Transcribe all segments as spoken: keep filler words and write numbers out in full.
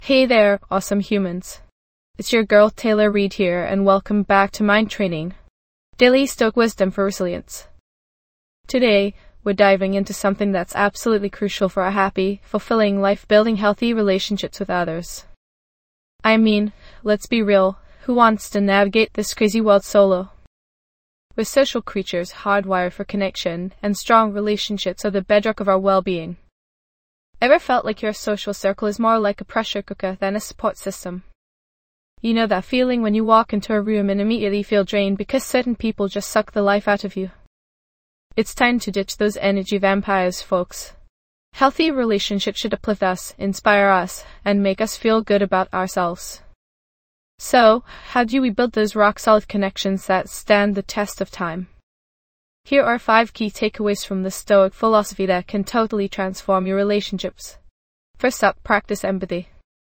Hey there, awesome humans. It's your girl Taylor Reed here, and welcome back to Mind Training, Daily Stoic Wisdom for Resilience. Today, we're diving into something that's absolutely crucial for a happy, fulfilling life, building healthy relationships with others. I mean, let's be real, who wants to navigate this crazy world solo? We're social creatures hardwired for connection, and strong relationships are the bedrock of our well-being. Ever felt like your social circle is more like a pressure cooker than a support system? You know that feeling when you walk into a room and immediately feel drained because certain people just suck the life out of you? It's time to ditch those energy vampires, folks. Healthy relationships should uplift us, inspire us, and make us feel good about ourselves. So, how do we build those rock-solid connections that stand the test of time? Here are five key takeaways from the Stoic philosophy that can totally transform your relationships. First up, practice empathy.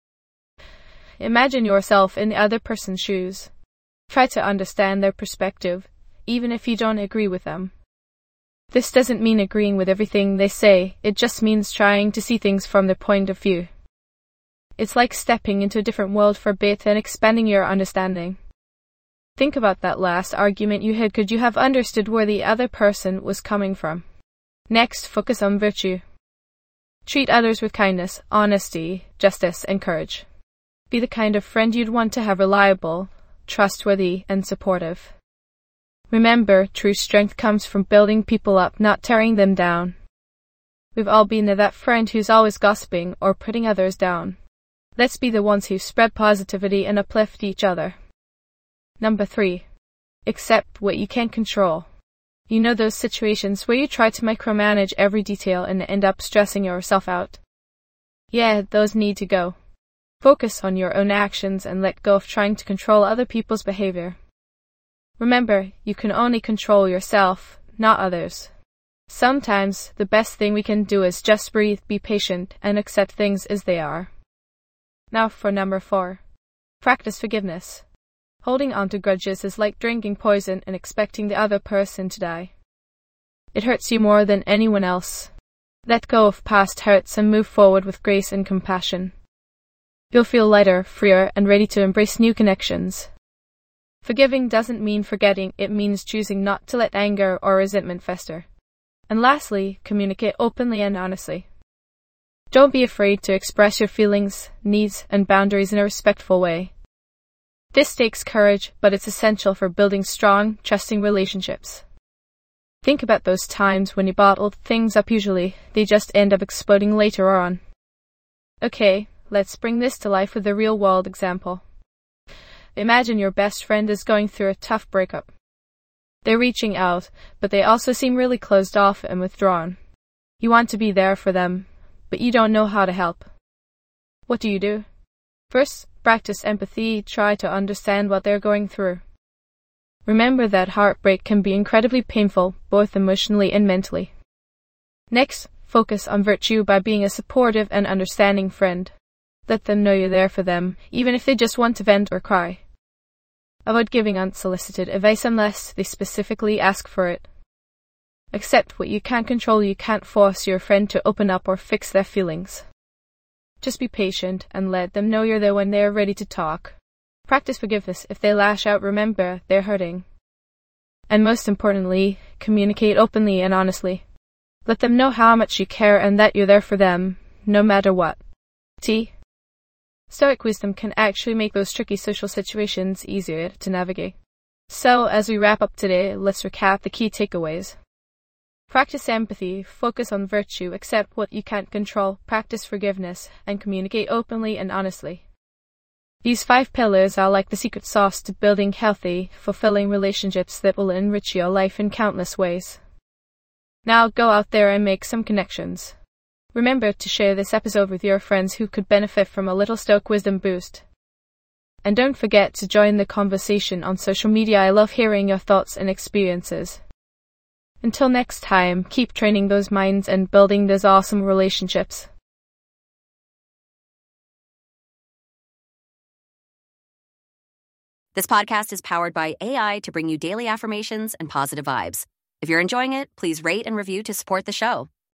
Imagine yourself in the other person's shoes. Try to understand their perspective, even if you don't agree with them. This doesn't mean agreeing with everything they say, it just means trying to see things from their point of view. It's like stepping into a different world for a bit and expanding your understanding. Think about that last argument you had. Could you have understood where the other person was coming from? Next, focus on virtue. Treat others with kindness, honesty, justice, and courage. Be the kind of friend you'd want to have, reliable, trustworthy, and supportive. Remember, true strength comes from building people up, not tearing them down. We've all been that friend who's always gossiping or putting others down. Let's be the ones who spread positivity and uplift each other. Number three, accept what you can't control. You know those situations where you try to micromanage every detail and end up stressing yourself out? Yeah, those need to go. Focus on your own actions and let go of trying to control other people's behavior. Remember, you can only control yourself, not others. Sometimes, the best thing we can do is just breathe, be patient, and accept things as they are. Now for number four, practice forgiveness. Holding on to grudges is like drinking poison and expecting the other person to die. It hurts you more than anyone else. Let go of past hurts and move forward with grace and compassion. You'll feel lighter, freer, and ready to embrace new connections. Forgiving doesn't mean forgetting, it means choosing not to let anger or resentment fester. And lastly, communicate openly and honestly. Don't be afraid to express your feelings, needs, and boundaries in a respectful way. This takes courage, but it's essential for building strong, trusting relationships. Think about those times when you bottled things up. Usually, they just end up exploding later on. Okay, let's bring this to life with a real-world example. Imagine your best friend is going through a tough breakup. They're reaching out, but they also seem really closed off and withdrawn. You want to be there for them, but you don't know how to help. What do you do? First, practice empathy. Try to understand what they're going through. Remember that heartbreak can be incredibly painful, both emotionally and mentally. Next, focus on virtue by being a supportive and understanding friend. Let them know you're there for them, even if they just want to vent or cry. Avoid giving unsolicited advice unless they specifically ask for it. Accept what you can't control. You can't force your friend to open up or fix their feelings. Just be patient and let them know you're there when they're ready to talk. Practice forgiveness. If they lash out, remember they're hurting. And most importantly, communicate openly and honestly. Let them know how much you care and that you're there for them, no matter what. T. Stoic wisdom can actually make those tricky social situations easier to navigate. So, as we wrap up today, let's recap the key takeaways. Practice empathy, focus on virtue, accept what you can't control, practice forgiveness, and communicate openly and honestly. These five pillars are like the secret sauce to building healthy, fulfilling relationships that will enrich your life in countless ways. Now go out there and make some connections. Remember to share this episode with your friends who could benefit from a little Stoic wisdom boost. And don't forget to join the conversation on social media. I love hearing your thoughts and experiences. Until next time, keep training those minds and building those awesome relationships. This podcast is powered by A I to bring you daily affirmations and positive vibes. If you're enjoying it, please rate and review to support the show.